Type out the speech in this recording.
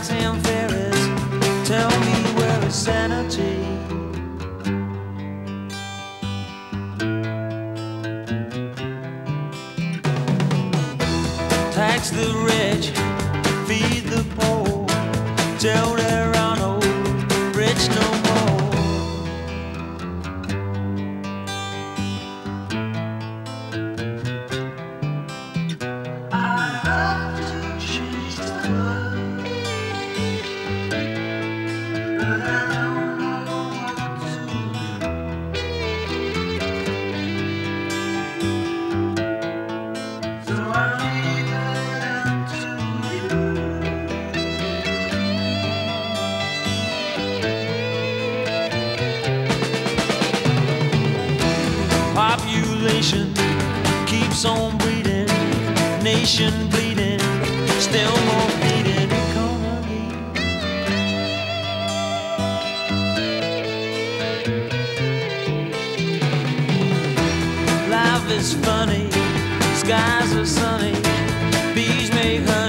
Tim Ferriss, tell me where is sanity? Tax the rich, feed the poor, till there are no rich no more. I love to change the world, but I don't know what to do. So I leave it up to you. Population keeps on breeding, nation bleeding, still more bleeding economy. Life is funny, skies are sunny, bees make honey.